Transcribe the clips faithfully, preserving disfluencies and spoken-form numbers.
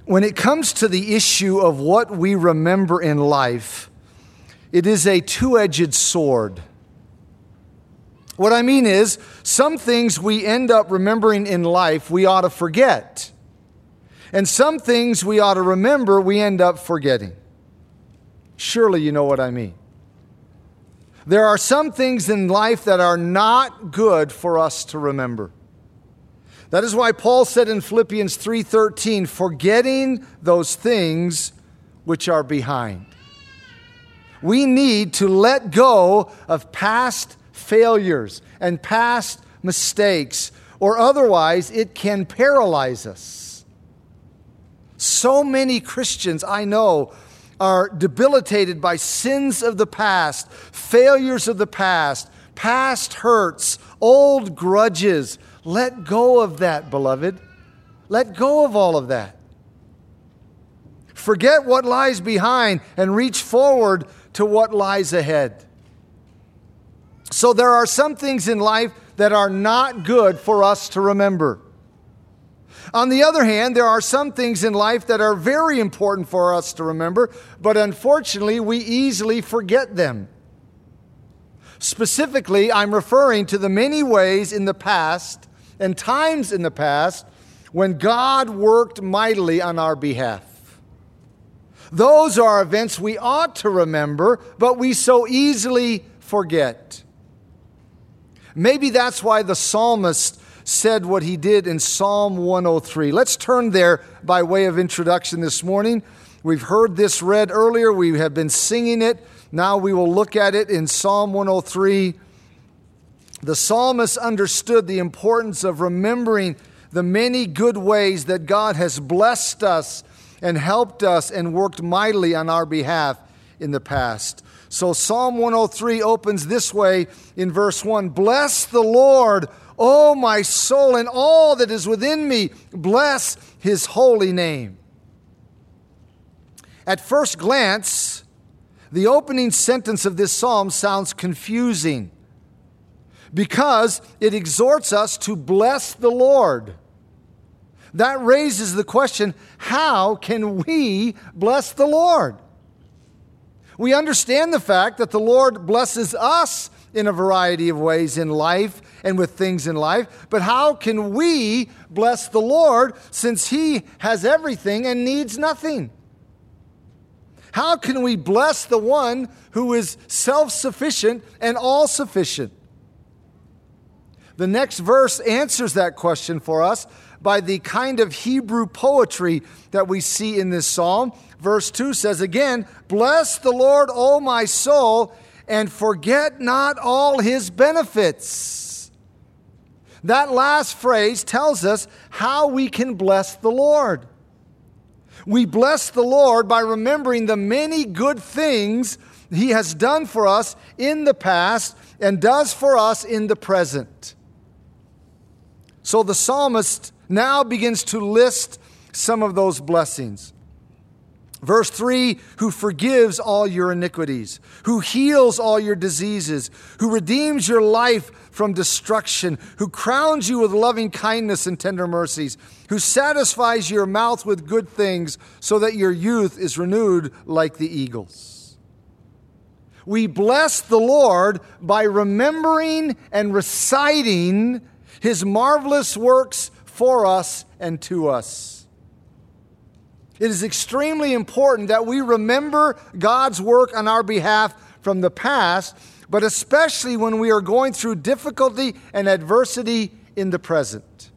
When it comes to the issue of what we remember in life, it is a two-edged sword. What I mean is, some things we end up remembering in life we ought to forget. And some things we ought to remember we end up forgetting. Surely you know what I mean. There are some things in life that are not good for us to remember. That is why Paul said in Philippians three thirteen, forgetting those things which are behind. We need to let go of past failures and past mistakes, or otherwise it can paralyze us. So many Christians I know are debilitated by sins of the past, failures of the past, past hurts, old grudges. Let go of that, beloved. Let go of all of that. Forget what lies behind and reach forward to what lies ahead. So there are some things in life that are not good for us to remember. On the other hand, there are some things in life that are very important for us to remember, but unfortunately, we easily forget them. Specifically, I'm referring to the many ways in the past and times in the past when God worked mightily on our behalf. Those are events we ought to remember, but we so easily forget. Maybe that's why the psalmist said what he did in Psalm one oh three. Let's turn there by way of introduction this morning. We've heard this read earlier. We have been singing it. Now we will look at it in Psalm one oh three. The psalmist understood the importance of remembering the many good ways that God has blessed us and helped us and worked mightily on our behalf in the past. So Psalm one oh three opens this way in verse one. Bless the Lord, O my soul, and all that is within me. Bless his holy name. At first glance, the opening sentence of this psalm sounds confusing because it exhorts us to bless the Lord. That raises the question, how can we bless the Lord? We understand the fact that the Lord blesses us in a variety of ways in life and with things in life, but how can we bless the Lord since he has everything and needs nothing? How can we bless the one who is self-sufficient and all-sufficient? The next verse answers that question for us by the kind of Hebrew poetry that we see in this psalm. Verse two says again, bless the Lord, O my soul, and forget not all his benefits. That last phrase tells us how we can bless the Lord. We bless the Lord by remembering the many good things he has done for us in the past and does for us in the present. So the psalmist now begins to list some of those blessings. Verse three, who forgives all your iniquities, who heals all your diseases, who redeems your life from destruction, who crowns you with loving kindness and tender mercies, who satisfies your mouth with good things so that your youth is renewed like the eagles. We bless the Lord by remembering and reciting his marvelous works for us and to us. It is extremely important that we remember God's work on our behalf from the past, but especially when we are going through difficulty and adversity in the present.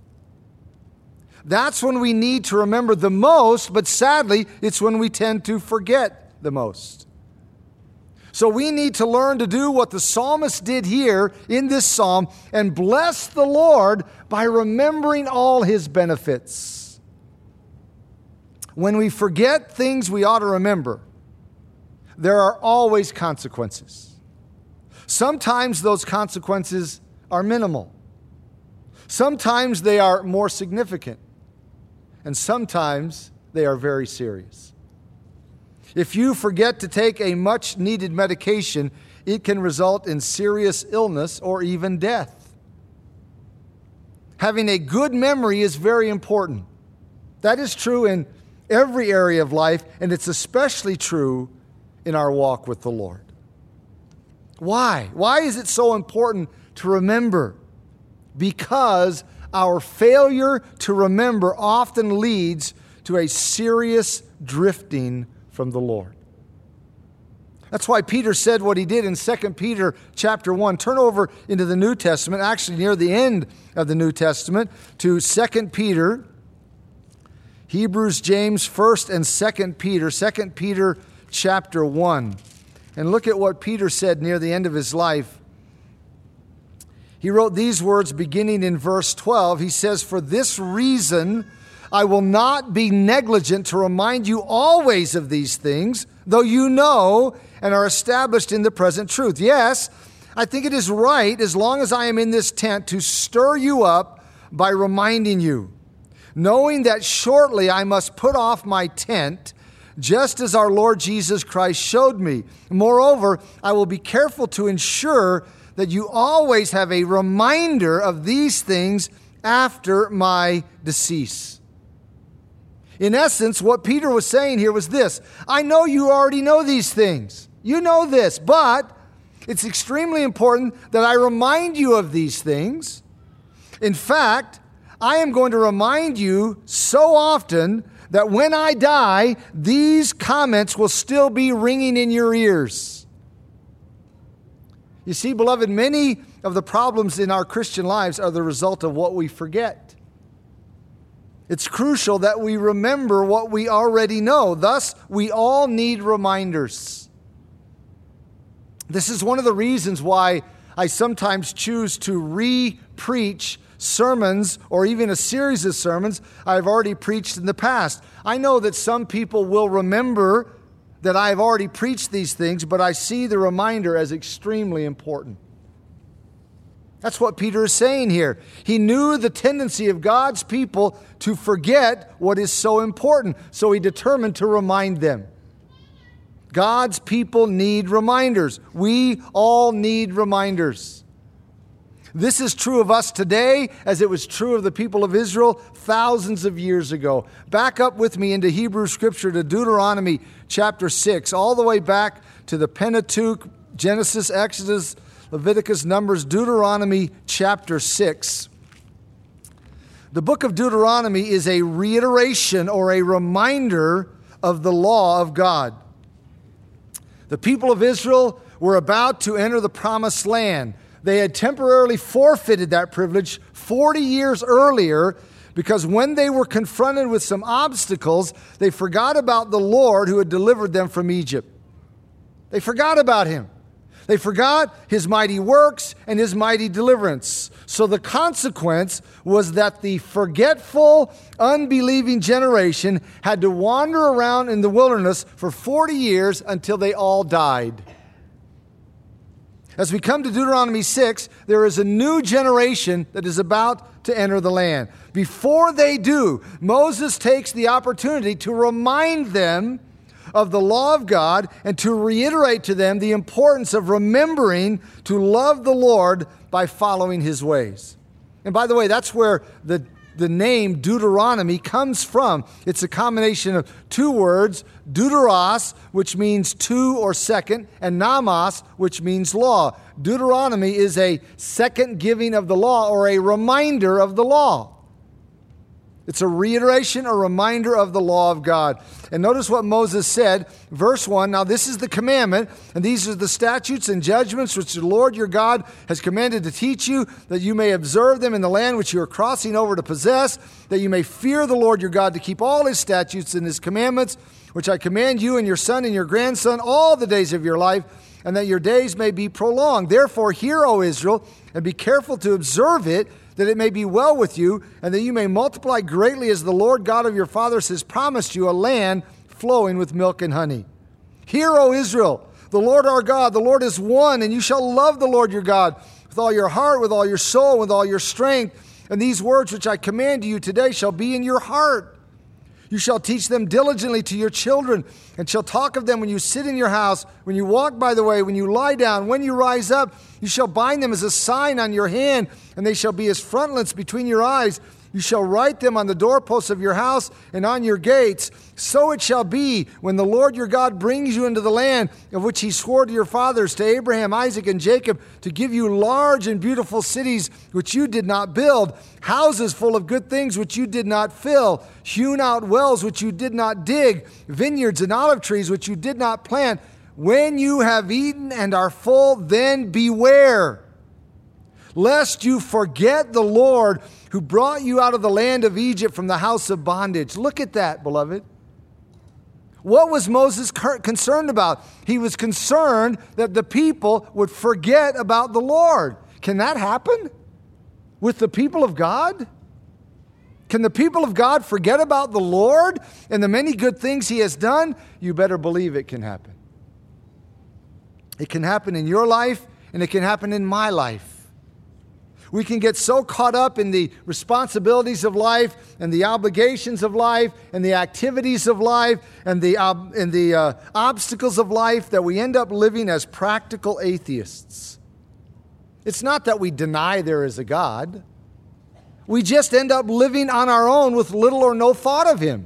That's when we need to remember the most, but sadly, it's when we tend to forget the most. So we need to learn to do what the psalmist did here in this psalm and bless the Lord by remembering all his benefits. When we forget things we ought to remember, there are always consequences. Sometimes those consequences are minimal. Sometimes they are more significant. And sometimes they are very serious. If you forget to take a much-needed medication, it can result in serious illness or even death. Having a good memory is very important. That is true in every area of life, and it's especially true in our walk with the Lord. Why? Why is it so important to remember? Because our failure to remember often leads to a serious drifting from the Lord. That's why Peter said what he did in Second Peter chapter one. Turn over into the New Testament, actually near the end of the New Testament, to Second Peter, Hebrews, James, First and Second Peter, Second Peter chapter one. And look at what Peter said near the end of his life. He wrote these words beginning in verse twelve. He says, "For this reason I will not be negligent to remind you always of these things, though you know and are established in the present truth. Yes, I think it is right, as long as I am in this tent, to stir you up by reminding you, knowing that shortly I must put off my tent, just as our Lord Jesus Christ showed me. Moreover, I will be careful to ensure that you always have a reminder of these things after my decease." In essence, what Peter was saying here was this: I know you already know these things. You know this, but it's extremely important that I remind you of these things. In fact, I am going to remind you so often that when I die, these comments will still be ringing in your ears. You see, beloved, many of the problems in our Christian lives are the result of what we forget. It's crucial that we remember what we already know. Thus, we all need reminders. This is one of the reasons why I sometimes choose to re-preach sermons or even a series of sermons I've already preached in the past. I know that some people will remember that I've already preached these things, but I see the reminder as extremely important. That's what Peter is saying here. He knew the tendency of God's people to forget what is so important, so he determined to remind them. God's people need reminders. We all need reminders. This is true of us today as it was true of the people of Israel thousands of years ago. Back up with me into Hebrew Scripture to Deuteronomy chapter six, all the way back to the Pentateuch, Genesis, Exodus, Leviticus, Numbers, Deuteronomy chapter six. The book of Deuteronomy is a reiteration or a reminder of the law of God. The people of Israel were about to enter the promised land. They had temporarily forfeited that privilege forty years earlier because when they were confronted with some obstacles, they forgot about the Lord who had delivered them from Egypt. They forgot about him. They forgot his mighty works and his mighty deliverance. So the consequence was that the forgetful, unbelieving generation had to wander around in the wilderness for forty years until they all died. As we come to Deuteronomy six, there is a new generation that is about to enter the land. Before they do, Moses takes the opportunity to remind them of the law of God and to reiterate to them the importance of remembering to love the Lord by following his ways. And by the way, that's where the, the name Deuteronomy comes from. It's a combination of two words, deuteros, which means two or second, and nomos, which means law. Deuteronomy is a second giving of the law or a reminder of the law. It's a reiteration, a reminder of the law of God. And notice what Moses said, verse one, "Now this is the commandment, and these are the statutes and judgments which the Lord your God has commanded to teach you, that you may observe them in the land which you are crossing over to possess, that you may fear the Lord your God to keep all his statutes and his commandments, which I command you and your son and your grandson all the days of your life, and that your days may be prolonged. Therefore hear, O Israel, and be careful to observe it, that it may be well with you, and that you may multiply greatly as the Lord God of your fathers has promised you, a land flowing with milk and honey. Hear, O Israel, the Lord our God, the Lord is one, and you shall love the Lord your God with all your heart, with all your soul, with all your strength. And these words which I command you today shall be in your heart. You shall teach them diligently to your children, and shall talk of them when you sit in your house, when you walk by the way, when you lie down, when you rise up. You shall bind them as a sign on your hand, and they shall be as frontlets between your eyes. You shall write them on the doorposts of your house and on your gates. So it shall be when the Lord your God brings you into the land of which he swore to your fathers, to Abraham, Isaac, and Jacob, to give you large and beautiful cities which you did not build, houses full of good things which you did not fill, hewn out wells which you did not dig, vineyards and olive trees which you did not plant. When you have eaten and are full, then beware, lest you forget the Lord who brought you out of the land of Egypt from the house of bondage. Look at that, beloved. What was Moses concerned about? He was concerned that the people would forget about the Lord. Can that happen with the people of God? Can the people of God forget about the Lord and the many good things he has done? You better believe it can happen. It can happen in your life, and it can happen in my life. We can get so caught up in the responsibilities of life and the obligations of life and the activities of life and the, uh, and the uh, obstacles of life that we end up living as practical atheists. It's not that we deny there is a God. We just end up living on our own with little or no thought of him.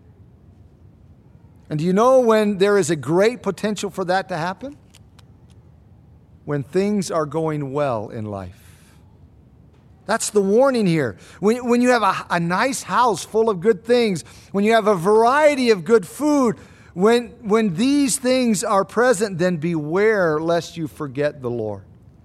And do you know when there is a great potential for that to happen? When things are going well in life. That's the warning here. When, when you have a, a nice house full of good things, when you have a variety of good food, when, when these things are present, then beware lest you forget the Lord.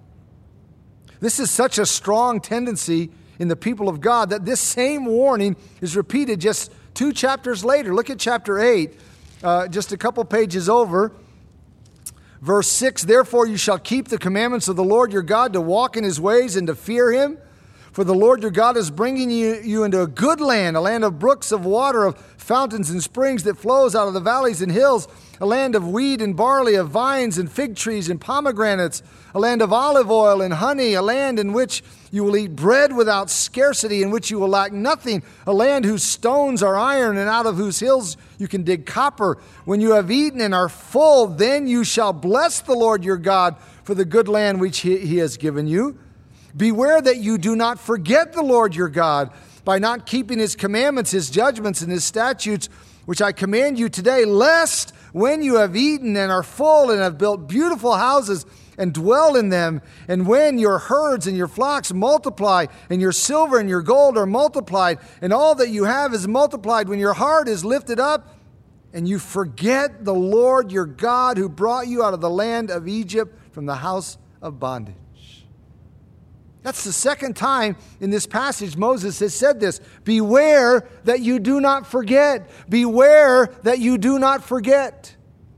This is such a strong tendency in the people of God that this same warning is repeated just two chapters later. Look at chapter eight, uh, just a couple pages over. Verse six, therefore you shall keep the commandments of the Lord your God to walk in his ways and to fear him. For the Lord your God is bringing you, you into a good land, a land of brooks of water, of fountains and springs that flows out of the valleys and hills, a land of wheat and barley, of vines and fig trees and pomegranates, a land of olive oil and honey, a land in which you will eat bread without scarcity, in which you will lack nothing, a land whose stones are iron and out of whose hills you can dig copper. When you have eaten and are full, then you shall bless the Lord your God for the good land which he, he has given you. Beware that you do not forget the Lord your God by not keeping his commandments, his judgments, and his statutes, which I command you today, lest when you have eaten and are full and have built beautiful houses and dwell in them, and when your herds and your flocks multiply, and your silver and your gold are multiplied, and all that you have is multiplied, when your heart is lifted up, and you forget the Lord your God who brought you out of the land of Egypt from the house of bondage. That's the second time in this passage Moses has said this. Beware that you do not forget. Beware that you do not forget.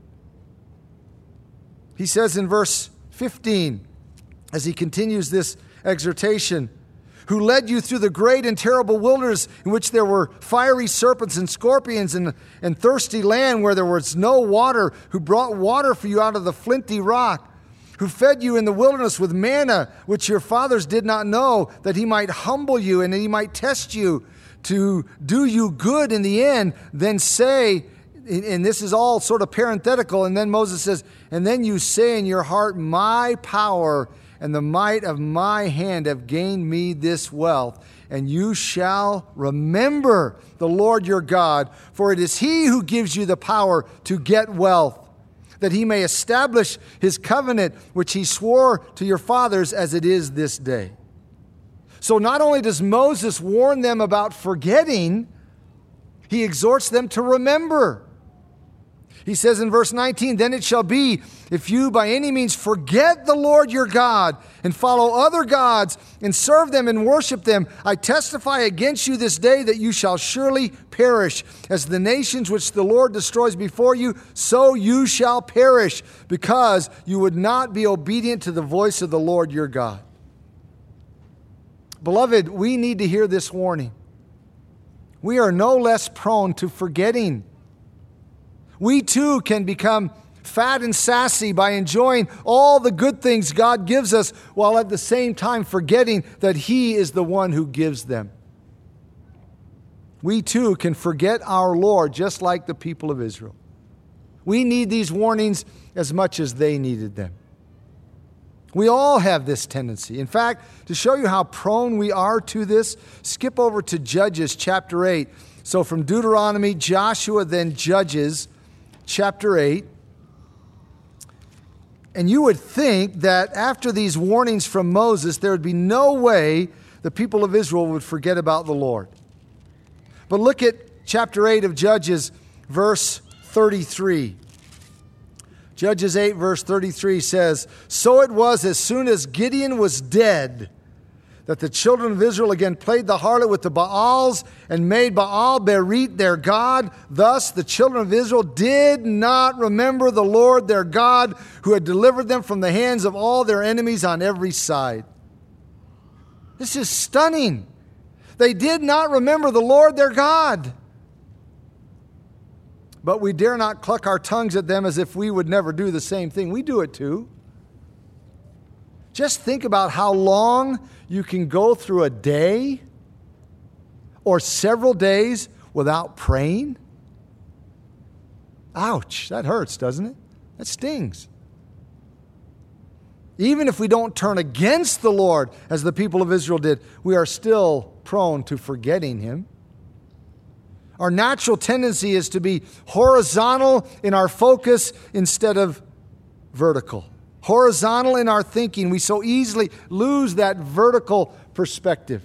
He says in verse fifteen, as he continues this exhortation, who led you through the great and terrible wilderness in which there were fiery serpents and scorpions and, and thirsty land where there was no water, who brought water for you out of the flinty rock, who fed you in the wilderness with manna, which your fathers did not know, that he might humble you and he might test you to do you good in the end. Then say, and this is all sort of parenthetical, and then Moses says, and then you say in your heart, my power and the might of my hand have gained me this wealth. And you shall remember the Lord your God, for it is he who gives you the power to get wealth, that he may establish his covenant, which he swore to your fathers as it is this day. So not only does Moses warn them about forgetting, he exhorts them to remember. He says in verse nineteen, then it shall be, if you by any means forget the Lord your God and follow other gods and serve them and worship them, I testify against you this day that you shall surely perish. As the nations which the Lord destroys before you, so you shall perish, because you would not be obedient to the voice of the Lord your God. Beloved, we need to hear this warning. We are no less prone to forgetting. We too can become fat and sassy by enjoying all the good things God gives us, while at the same time forgetting that he is the one who gives them. We too can forget our Lord, just like the people of Israel. We need these warnings as much as they needed them. We all have this tendency. In fact, to show you how prone we are to this, skip over to Judges chapter eight. So from Deuteronomy, Joshua, then Judges chapter eight. And you would think that after these warnings from Moses, there would be no way the people of Israel would forget about the Lord. But look at chapter eight of Judges, verse thirty-three. Judges eight, verse thirty-three says, "So it was as soon as Gideon was dead, that the children of Israel again played the harlot with the Baals and made Baal Berit their god. Thus the children of Israel did not remember the Lord their God, who had delivered them from the hands of all their enemies on every side." This is stunning. They did not remember the Lord their God. But we dare not cluck our tongues at them as if we would never do the same thing. We do it too. Just think about how long you can go through a day or several days without praying. Ouch, that hurts, doesn't it? That stings. Even if we don't turn against the Lord, as the people of Israel did, we are still prone to forgetting Him. Our natural tendency is to be horizontal in our focus instead of vertical. Horizontal in our thinking. We so easily lose that vertical perspective.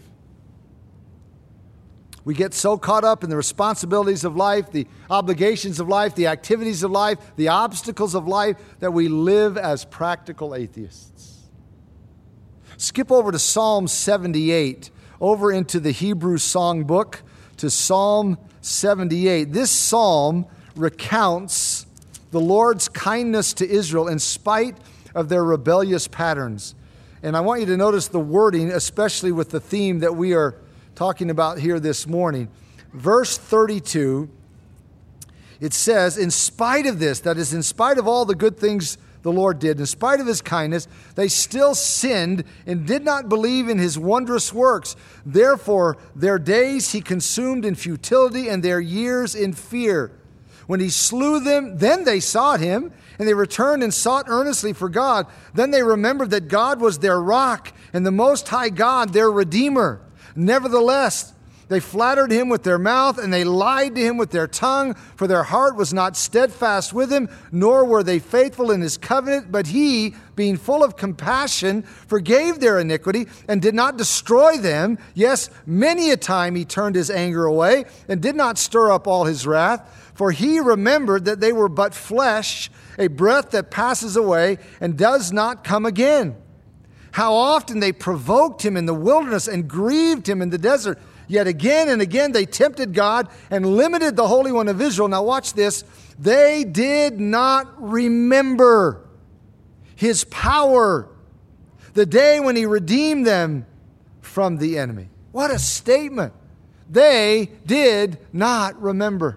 We get so caught up in the responsibilities of life, the obligations of life, the activities of life, the obstacles of life, that we live as practical atheists. Skip over to Psalm seventy-eight, over into the Hebrew songbook, to Psalm seventy-eight. This psalm recounts the Lord's kindness to Israel in spite of their rebellious patterns. And I want you to notice the wording, especially with the theme that we are talking about here this morning. Verse thirty-two, it says, "In spite of this," that is, in spite of all the good things the Lord did, in spite of His kindness, they still sinned and did not believe in His wondrous works. Therefore, their days He consumed in futility and their years in fear. When He slew them, then they sought Him, and they returned and sought earnestly for God. Then they remembered that God was their rock and the Most High God, their Redeemer. Nevertheless, they flattered Him with their mouth, and they lied to Him with their tongue, for their heart was not steadfast with Him, nor were they faithful in His covenant. But He, being full of compassion, forgave their iniquity and did not destroy them. Yes, many a time He turned His anger away and did not stir up all His wrath. For He remembered that they were but flesh, a breath that passes away and does not come again. How often they provoked Him in the wilderness and grieved Him in the desert. Yet again and again they tempted God and limited the Holy One of Israel. Now watch this. They did not remember His power, the day when He redeemed them from the enemy. What a statement. They did not remember.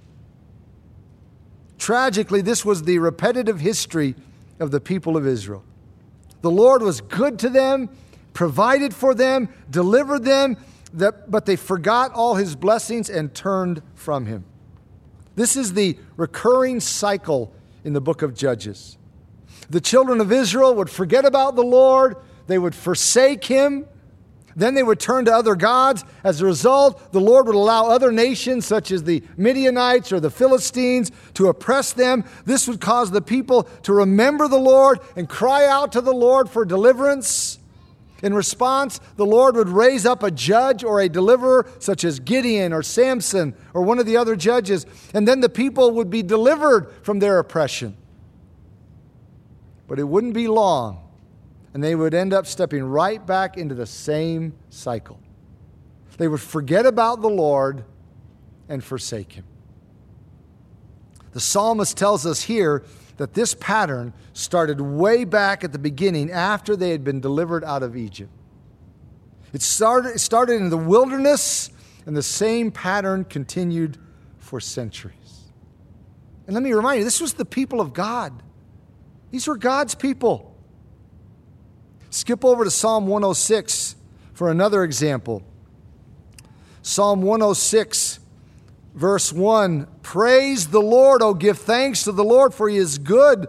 Tragically, this was the repetitive history of the people of Israel. The Lord was good to them, provided for them, delivered them, That, but they forgot all His blessings and turned from Him. This is the recurring cycle in the book of Judges. The children of Israel would forget about the Lord. They would forsake Him. Then they would turn to other gods. As a result, the Lord would allow other nations, such as the Midianites or the Philistines, to oppress them. This would cause the people to remember the Lord and cry out to the Lord for deliverance. In response, the Lord would raise up a judge or a deliverer, such as Gideon or Samson or one of the other judges, and then the people would be delivered from their oppression. But it wouldn't be long, and they would end up stepping right back into the same cycle. They would forget about the Lord and forsake Him. The psalmist tells us here that this pattern started way back at the beginning after they had been delivered out of Egypt. It started, it started in the wilderness, and the same pattern continued for centuries. And let me remind you, this was the people of God. These were God's people. Skip over to Psalm one oh six for another example. Psalm one oh six, verse one, "Praise the Lord, O give thanks to the Lord, for He is good, for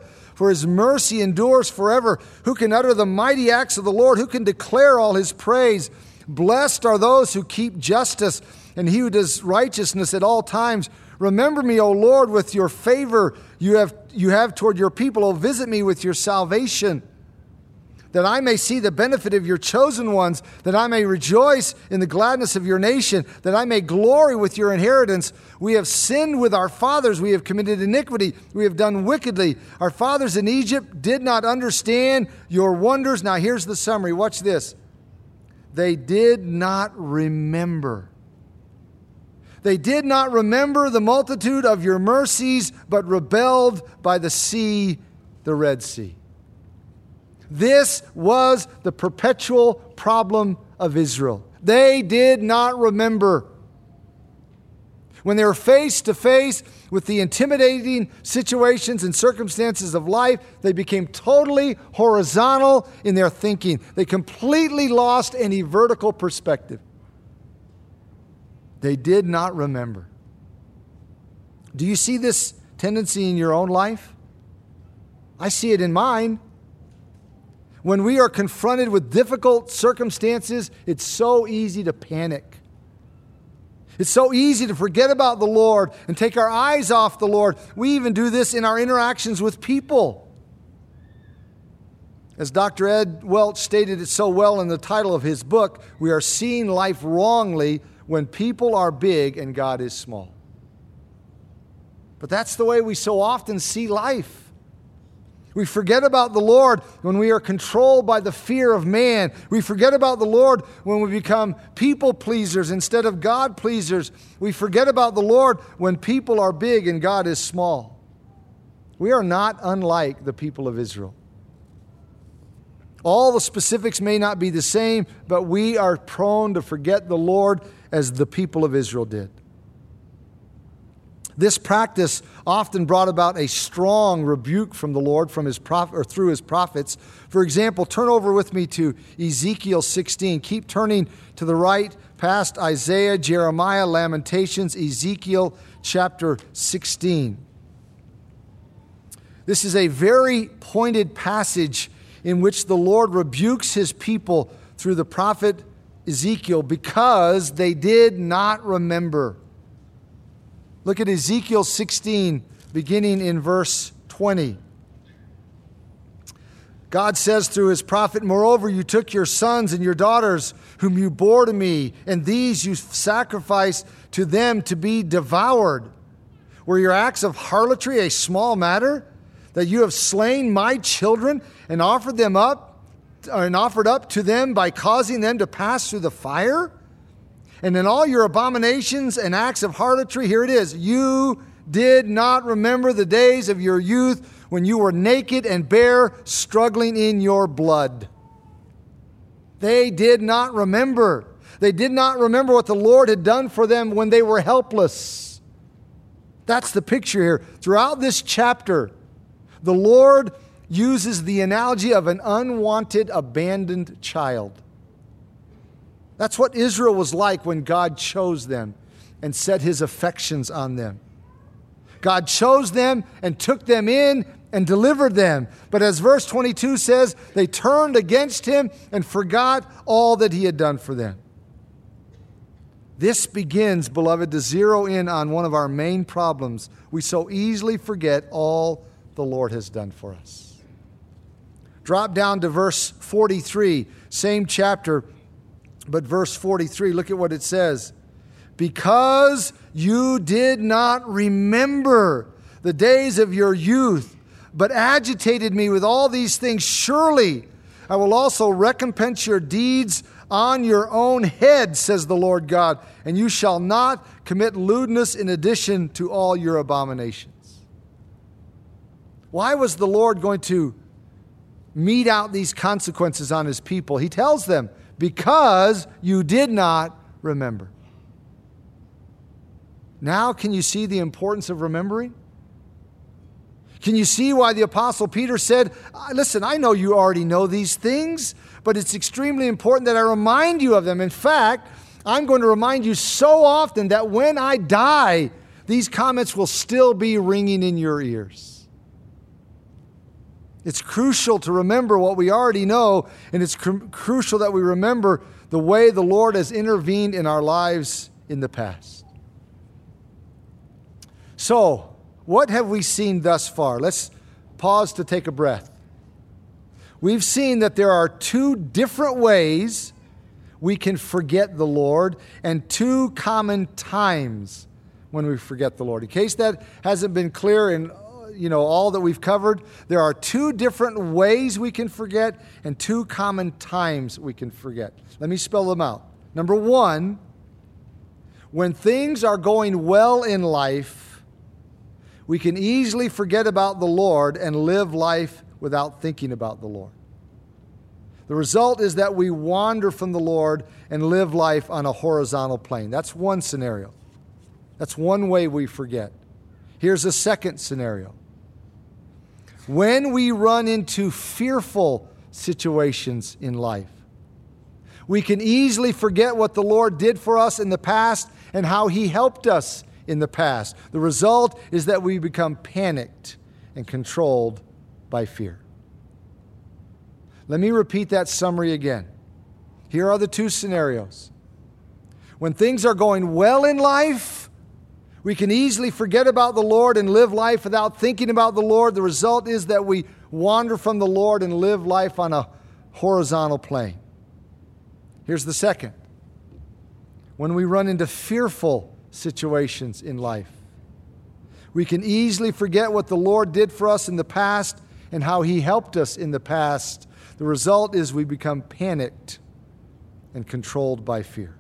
for his mercy endures forever. Who can utter the mighty acts of the Lord? Who can declare all his praise? Blessed are those who keep justice, and he who does righteousness at all times. Remember me, O Lord, with your favor you have, you have toward your people. O visit me with your salvation, that I may see the benefit of your chosen ones, that I may rejoice in the gladness of your nation, that I may glory with your inheritance. We have sinned with our fathers. We have committed iniquity. We have done wickedly. Our fathers in Egypt did not understand your wonders. Now here's the summary. Watch this. They did not remember. They did not remember the multitude of your mercies, but rebelled by the sea, the Red Sea. This was the perpetual problem of Israel. They did not remember. When they were face to face with the intimidating situations and circumstances of life, they became totally horizontal in their thinking. They completely lost any vertical perspective. They did not remember. Do you see this tendency in your own life? I see it in mine. When we are confronted with difficult circumstances, it's so easy to panic. It's so easy to forget about the Lord and take our eyes off the Lord. We even do this in our interactions with people. As Doctor Ed Welch stated it so well in the title of his book, we are seeing life wrongly when people are big and God is small. But that's the way we so often see life. We forget about the Lord when we are controlled by the fear of man. We forget about the Lord when we become people pleasers instead of God pleasers. We forget about the Lord when people are big and God is small. We are not unlike the people of Israel. All the specifics may not be the same, but we are prone to forget the Lord as the people of Israel did. This practice often brought about a strong rebuke from the Lord from his prophet, or through his prophets. For example, turn over with me to Ezekiel sixteen. Keep turning to the right past Isaiah, Jeremiah, Lamentations, Ezekiel chapter sixteen. This is a very pointed passage in which the Lord rebukes his people through the prophet Ezekiel because they did not remember. Look at Ezekiel sixteen, beginning in verse twenty. God says through his prophet, "Moreover, you took your sons and your daughters, whom you bore to me, and these you sacrificed to them to be devoured. Were your acts of harlotry a small matter, that you have slain my children and offered them up, and offered up to them by causing them to pass through the fire? And in all your abominations and acts of harlotry," here it is, "you did not remember the days of your youth when you were naked and bare, struggling in your blood." They did not remember. They did not remember what the Lord had done for them when they were helpless. That's the picture here. Throughout this chapter, the Lord uses the analogy of an unwanted, abandoned child. That's what Israel was like when God chose them and set his affections on them. God chose them and took them in and delivered them. But as verse twenty-two says, they turned against him and forgot all that he had done for them. This begins, beloved, to zero in on one of our main problems. We so easily forget all the Lord has done for us. Drop down to verse forty-three, same chapter, but verse forty-three, look at what it says. "Because you did not remember the days of your youth, but agitated me with all these things, surely I will also recompense your deeds on your own head, says the Lord God, and you shall not commit lewdness in addition to all your abominations." Why was the Lord going to mete out these consequences on his people? He tells them, because you did not remember. Now, can you see the importance of remembering? Can you see why the Apostle Peter said, listen, I know you already know these things, but it's extremely important that I remind you of them. In fact, I'm going to remind you so often that when I die, these comments will still be ringing in your ears. It's crucial to remember what we already know, and it's cr- crucial that we remember the way the Lord has intervened in our lives in the past. So, what have we seen thus far? Let's pause to take a breath. We've seen that there are two different ways we can forget the Lord and two common times when we forget the Lord. In case that hasn't been clear in you know all that we've covered, there are two different ways we can forget and two common times we can forget. Let me spell them out. Number one, when things are going well in life, we can easily forget about the Lord and live life without thinking about the Lord. The result is that we wander from the Lord and live life on a horizontal plane. That's one scenario. That's one way we forget. Here's a second scenario. When we run into fearful situations in life, we can easily forget what the Lord did for us in the past and how He helped us in the past. The result is that we become panicked and controlled by fear. Let me repeat that summary again. Here are the two scenarios. When things are going well in life, we can easily forget about the Lord and live life without thinking about the Lord. The result is that we wander from the Lord and live life on a horizontal plane. Here's the second. When we run into fearful situations in life, we can easily forget what the Lord did for us in the past and how He helped us in the past. The result is we become panicked and controlled by fear.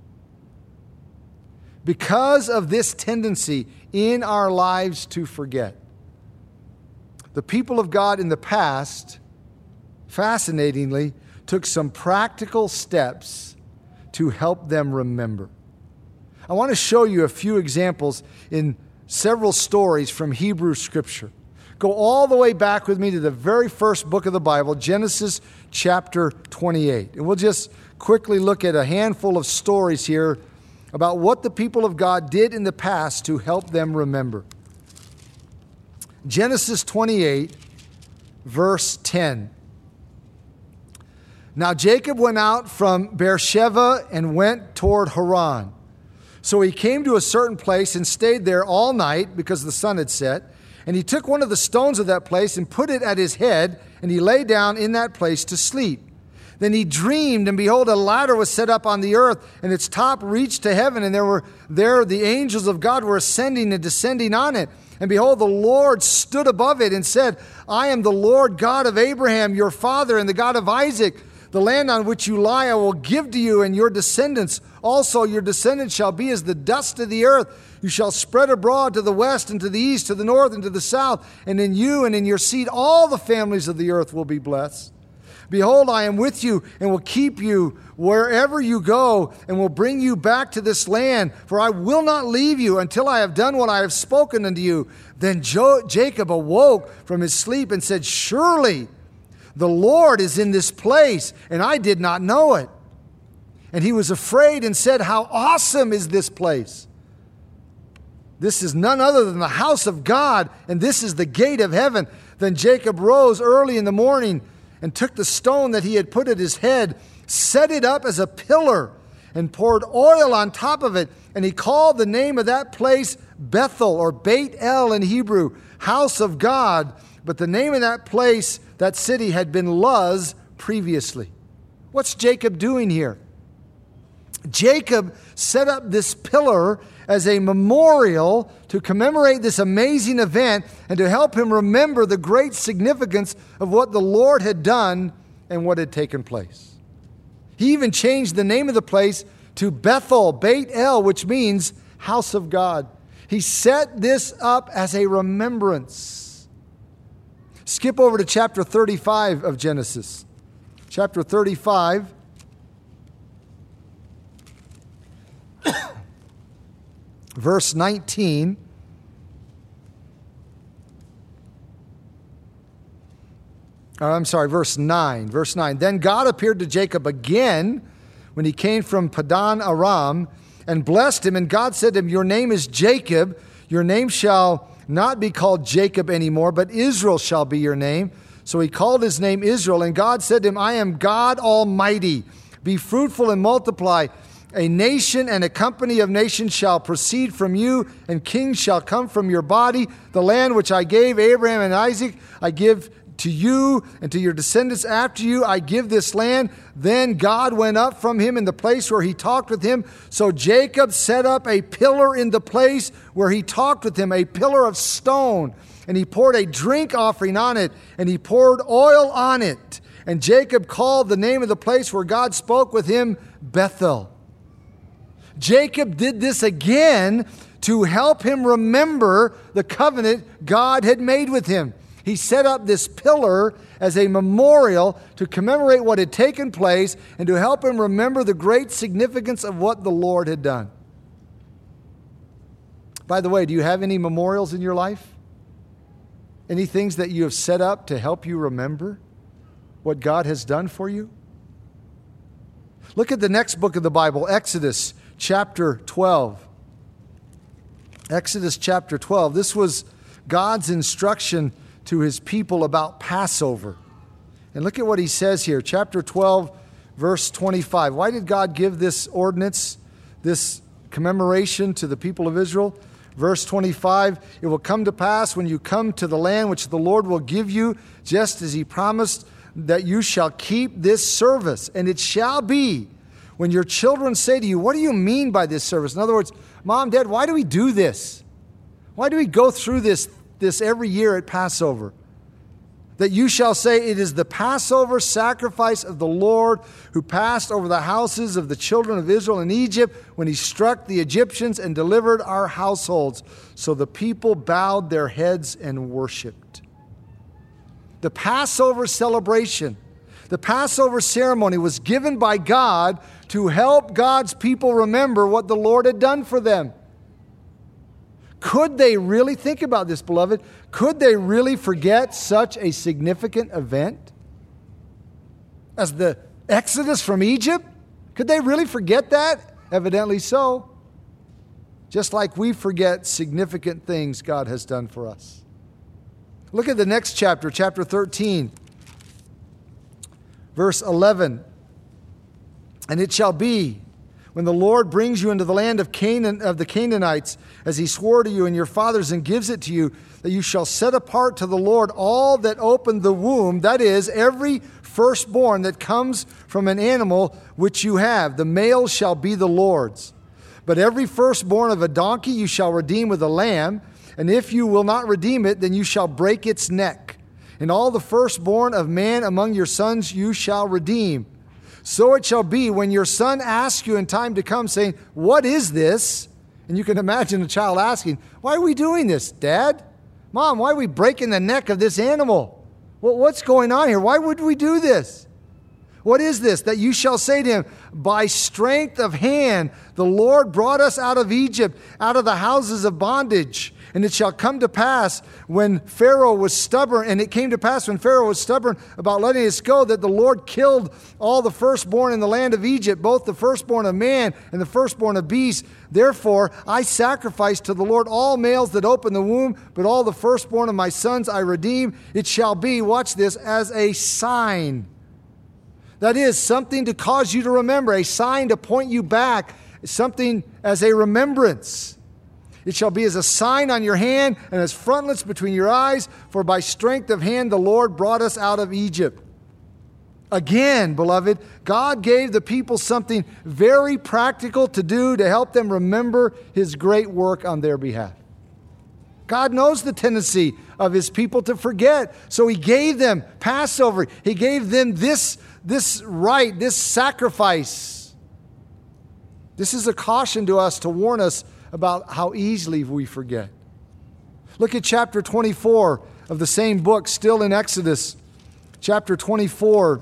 Because of this tendency in our lives to forget, the people of God in the past, fascinatingly, took some practical steps to help them remember. I want to show you a few examples in several stories from Hebrew Scripture. Go all the way back with me to the very first book of the Bible, Genesis chapter twenty-eight. And we'll just quickly look at a handful of stories here about what the people of God did in the past to help them remember. Genesis twenty-eight, verse ten. Now Jacob went out from Beersheba and went toward Haran. So he came to a certain place and stayed there all night because the sun had set. And he took one of the stones of that place and put it at his head, and he lay down in that place to sleep. Then he dreamed, and behold, a ladder was set up on the earth, and its top reached to heaven, and there were there the angels of God were ascending and descending on it. And behold, the Lord stood above it and said, I am the Lord God of Abraham, your father, and the God of Isaac. The land on which you lie I will give to you and your descendants. Also your descendants shall be as the dust of the earth. You shall spread abroad to the west and to the east, to the north and to the south. And in you and in your seed all the families of the earth will be blessed. Behold, I am with you and will keep you wherever you go and will bring you back to this land. For I will not leave you until I have done what I have spoken unto you. Then Jo- Jacob awoke from his sleep and said, Surely the Lord is in this place, and I did not know it. And he was afraid and said, How awesome is this place! This is none other than the house of God, and this is the gate of heaven. Then Jacob rose early in the morning and took the stone that he had put at his head, set it up as a pillar, and poured oil on top of it. And he called the name of that place Bethel, or Beit El in Hebrew, house of God. But the name of that place, that city, had been Luz previously. What's Jacob doing here? Jacob set up this pillar as a memorial to commemorate this amazing event and to help him remember the great significance of what the Lord had done and what had taken place. He even changed the name of the place to Bethel, Beit El, which means house of God. He set this up as a remembrance. Skip over to chapter thirty-five of Genesis. Chapter thirty-five. Verse nineteen. Oh, I'm sorry, verse nine. Verse nine. Then God appeared to Jacob again when he came from Padan Aram and blessed him. And God said to him, Your name is Jacob. Your name shall not be called Jacob anymore, but Israel shall be your name. So he called his name Israel, and God said to him, I am God Almighty. Be fruitful and multiply. A nation and a company of nations shall proceed from you, and kings shall come from your body. The land which I gave Abraham and Isaac, I give to you and to your descendants after you. I give this land. Then God went up from him in the place where he talked with him. So Jacob set up a pillar in the place where he talked with him, a pillar of stone. And he poured a drink offering on it, and he poured oil on it. And Jacob called the name of the place where God spoke with him Bethel. Jacob did this again to help him remember the covenant God had made with him. He set up this pillar as a memorial to commemorate what had taken place and to help him remember the great significance of what the Lord had done. By the way, do you have any memorials in your life? Any things that you have set up to help you remember what God has done for you? Look at the next book of the Bible, Exodus chapter twelve. Exodus chapter twelve. This was God's instruction to his people about Passover. And look at what he says here, chapter twelve, verse twenty-five. Why did God give this ordinance, this commemoration to the people of Israel? Verse twenty-five, it will come to pass when you come to the land which the Lord will give you, just as he promised, that you shall keep this service. And it shall be when your children say to you, what do you mean by this service? In other words, Mom, Dad, why do we do this? Why do we go through this, this every year at Passover? That you shall say, it is the Passover sacrifice of the Lord who passed over the houses of the children of Israel in Egypt when he struck the Egyptians and delivered our households. So the people bowed their heads and worshiped. The Passover celebration, the Passover ceremony was given by God to help God's people remember what the Lord had done for them. Could they really, think about this, beloved, could they really forget such a significant event as the Exodus from Egypt? Could they really forget that? Evidently so. Just like we forget significant things God has done for us. Look at the next chapter, chapter thirteen, verse eleven. And it shall be, when the Lord brings you into the land of Canaan, of the Canaanites, as he swore to you and your fathers, and gives it to you, that you shall set apart to the Lord all that open the womb, that is, every firstborn that comes from an animal which you have. The male shall be the Lord's. But every firstborn of a donkey you shall redeem with a lamb, and if you will not redeem it, then you shall break its neck. And all the firstborn of man among your sons you shall redeem. So it shall be when your son asks you in time to come, saying, what is this? And you can imagine a child asking, why are we doing this, Dad? Mom, why are we breaking the neck of this animal? Well, what's going on here? Why would we do this? What is this? That you shall say to him, by strength of hand, the Lord brought us out of Egypt, out of the houses of bondage. And it shall come to pass when Pharaoh was stubborn, and it came to pass when Pharaoh was stubborn about letting us go, that the Lord killed all the firstborn in the land of Egypt, both the firstborn of man and the firstborn of beasts. Therefore, I sacrifice to the Lord all males that open the womb, but all the firstborn of my sons I redeem. It shall be, watch this, as a sign. That is, something to cause you to remember, a sign to point you back, something as a remembrance. It shall be as a sign on your hand and as frontlets between your eyes, for by strength of hand the Lord brought us out of Egypt. Again, beloved, God gave the people something very practical to do to help them remember his great work on their behalf. God knows the tendency of his people to forget, so he gave them Passover. He gave them this, this rite, this sacrifice. This is a caution to us to warn us about how easily we forget. Look at chapter twenty-four of the same book, still in Exodus. Chapter twenty-four,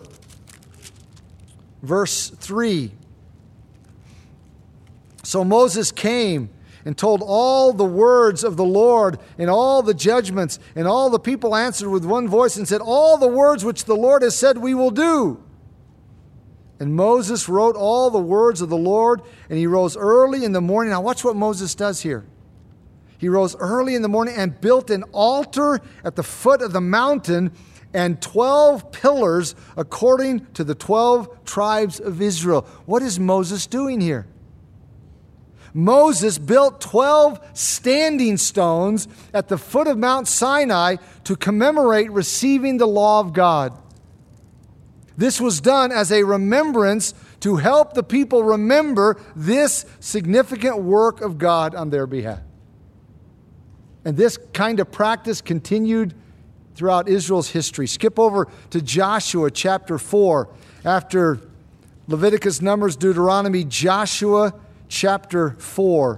verse three. So Moses came and told all the words of the Lord and all the judgments, and all the people answered with one voice and said, all the words which the Lord has said we will do. And Moses wrote all the words of the Lord, and he rose early in the morning. Now watch what Moses does here. He rose early in the morning and built an altar at the foot of the mountain and twelve pillars according to the twelve tribes of Israel. What is Moses doing here? Moses built twelve standing stones at the foot of Mount Sinai to commemorate receiving the law of God. This was done as a remembrance to help the people remember this significant work of God on their behalf. And this kind of practice continued throughout Israel's history. Skip over to Joshua chapter four. After Leviticus, Numbers, Deuteronomy, Joshua chapter four.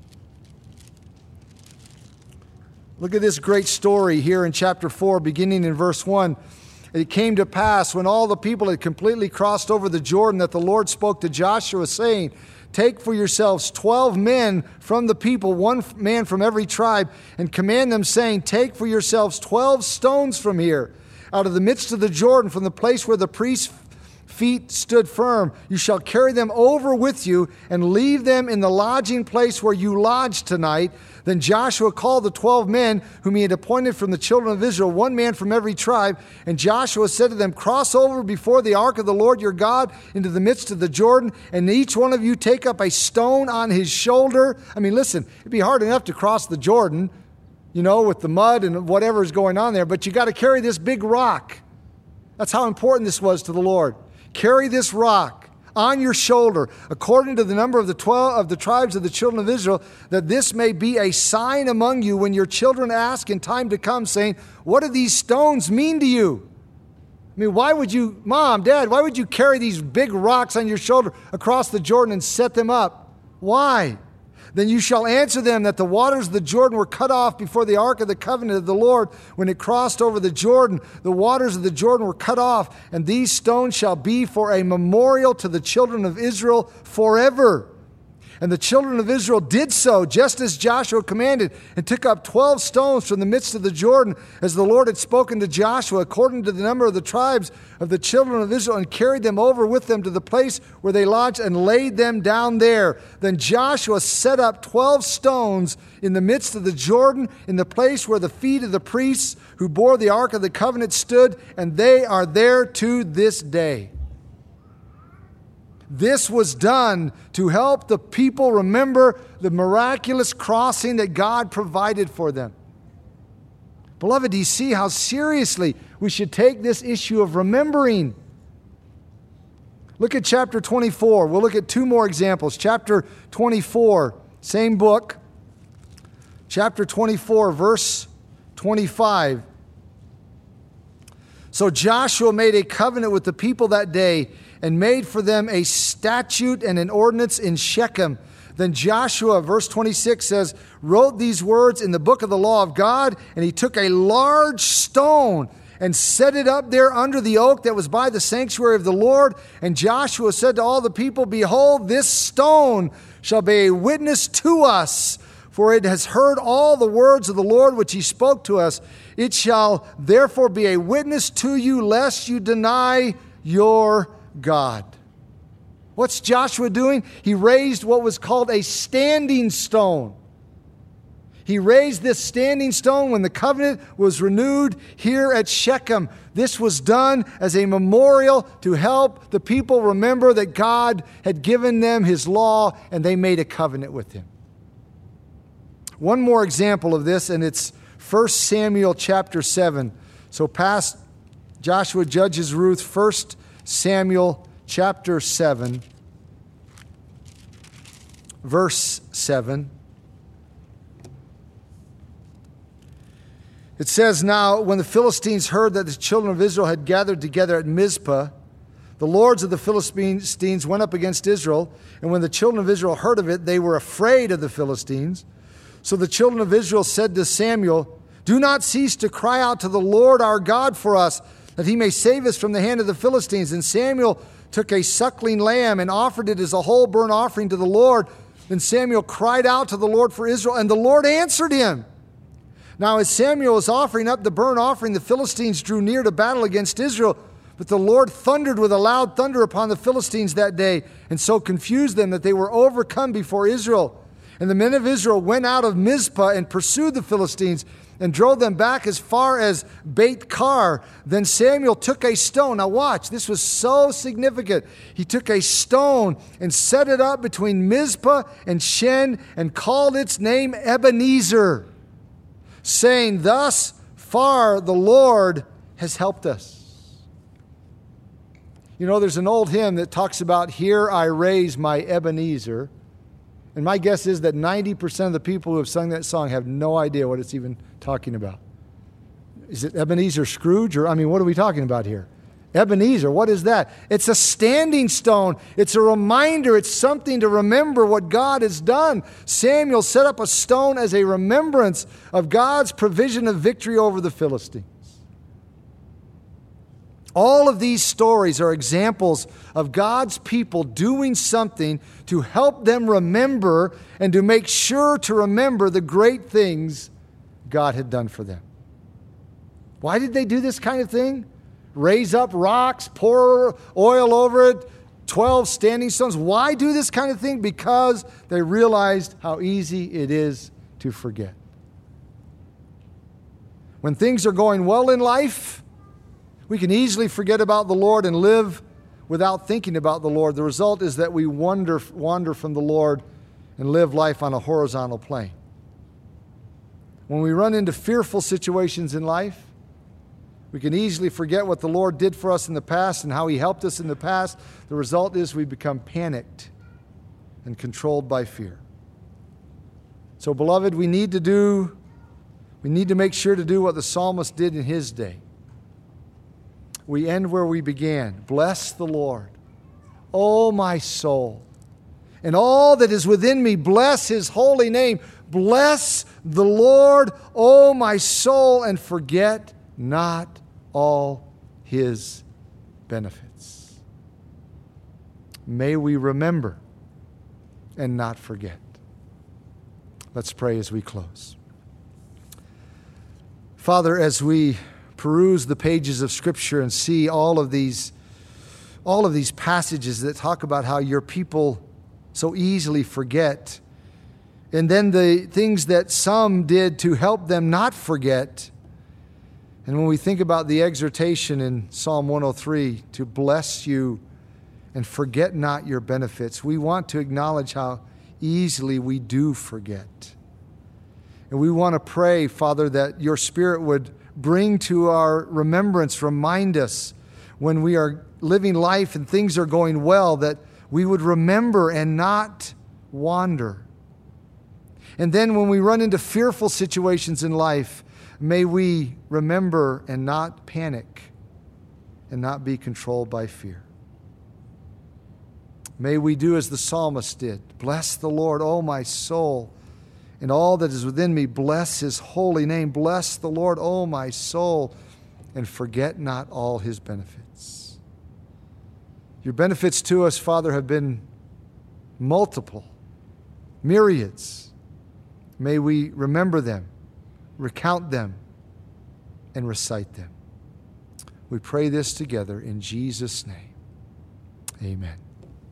Look at this great story here in chapter four, beginning in verse one. It came to pass when all the people had completely crossed over the Jordan that the Lord spoke to Joshua, saying, take for yourselves twelve men from the people, one man from every tribe, and command them, saying, take for yourselves twelve stones from here, out of the midst of the Jordan, from the place where the priest's feet stood firm. You shall carry them over with you and leave them in the lodging place where you lodge tonight. Then Joshua called the twelve men whom he had appointed from the children of Israel, one man from every tribe. And Joshua said to them, cross over before the ark of the Lord your God into the midst of the Jordan, and each one of you take up a stone on his shoulder. I mean, listen, it'd be hard enough to cross the Jordan, you know, with the mud and whatever is going on there, but you got to carry this big rock. That's how important this was to the Lord. Carry this rock on your shoulder, according to the number of the twelve of the tribes of the children of Israel, that this may be a sign among you when your children ask in time to come, saying, what do these stones mean to you? I mean, why would you, Mom, Dad, why would you carry these big rocks on your shoulder across the Jordan and set them up? Why? Then you shall answer them that the waters of the Jordan were cut off before the ark of the covenant of the Lord. When it crossed over the Jordan, the waters of the Jordan were cut off, and these stones shall be for a memorial to the children of Israel forever. And the children of Israel did so, just as Joshua commanded, and took up twelve stones from the midst of the Jordan, as the Lord had spoken to Joshua, according to the number of the tribes of the children of Israel, and carried them over with them to the place where they lodged, and laid them down there. Then Joshua set up twelve stones in the midst of the Jordan, in the place where the feet of the priests who bore the ark of the covenant stood, and they are there to this day. This was done to help the people remember the miraculous crossing that God provided for them. Beloved, do you see how seriously we should take this issue of remembering? Look at chapter twenty-four. We'll look at two more examples. Chapter twenty-four, same book. Chapter twenty-four, verse twenty-five. So Joshua made a covenant with the people that day, and made for them a statute and an ordinance in Shechem. Then Joshua, verse twenty-six says, wrote these words in the book of the law of God, and he took a large stone and set it up there under the oak that was by the sanctuary of the Lord. And Joshua said to all the people, behold, this stone shall be a witness to us, for it has heard all the words of the Lord which he spoke to us. It shall therefore be a witness to you, lest you deny your God. What's Joshua doing? He raised what was called a standing stone. He raised this standing stone when the covenant was renewed here at Shechem. This was done as a memorial to help the people remember that God had given them his law and they made a covenant with him. One more example of this, and it's First Samuel chapter seven. So past Joshua, Judges, Ruth, First Samuel chapter seven, verse seven. It says, now when the Philistines heard that the children of Israel had gathered together at Mizpah, the lords of the Philistines went up against Israel. And when the children of Israel heard of it, they were afraid of the Philistines. So the children of Israel said to Samuel, do not cease to cry out to the Lord our God for us, that he may save us from the hand of the Philistines. And Samuel took a suckling lamb and offered it as a whole burnt offering to the Lord. Then Samuel cried out to the Lord for Israel, and the Lord answered him. Now as Samuel was offering up the burnt offering, the Philistines drew near to battle against Israel. But the Lord thundered with a loud thunder upon the Philistines that day, and so confused them that they were overcome before Israel. And the men of Israel went out of Mizpah and pursued the Philistines and drove them back as far as Beit Kar. Then Samuel took a stone. Now watch, this was so significant. He took a stone and set it up between Mizpah and Shen and called its name Ebenezer, saying, "Thus far the Lord has helped us." You know, there's an old hymn that talks about, "Here I raise my Ebenezer." And my guess is that ninety percent of the people who have sung that song have no idea what it's even talking about. Is it Ebenezer Scrooge? Or, I mean, what are we talking about here? Ebenezer, what is that? It's a standing stone. It's a reminder. It's something to remember what God has done. Samuel set up a stone as a remembrance of God's provision of victory over the Philistines. All of these stories are examples of God's people doing something to help them remember and to make sure to remember the great things God had done for them. Why did they do this kind of thing? Raise up rocks, pour oil over it, twelve standing stones. Why do this kind of thing? Because they realized how easy it is to forget. When things are going well in life, we can easily forget about the Lord and live without thinking about the Lord. The result is that we wander, wander from the Lord and live life on a horizontal plane. When we run into fearful situations in life, we can easily forget what the Lord did for us in the past and how He helped us in the past. The result is we become panicked and controlled by fear. So, beloved, we need to do, we need to make sure to do what the psalmist did in his day. We end where we began. Bless the Lord, O my soul, and all that is within me, bless His holy name. Bless the Lord, O my soul, and forget not all His benefits. May we remember and not forget. Let's pray as we close. Father, as we peruse the pages of Scripture and see all of these, all of these passages that talk about how your people so easily forget, and then the things that some did to help them not forget. And when we think about the exhortation in Psalm one oh three to bless you and forget not your benefits, we want to acknowledge how easily we do forget. And we want to pray, Father, that your Spirit would bring to our remembrance, remind us when we are living life and things are going well, that we would remember and not wander. And then when we run into fearful situations in life, may we remember and not panic and not be controlled by fear. May we do as the psalmist did. Bless the Lord, O my soul, and all that is within me. Bless His holy name. Bless the Lord, O my soul, and forget not all His benefits. Your benefits to us, Father, have been multiple, myriads. May we remember them, recount them, and recite them. We pray this together in Jesus' name. Amen.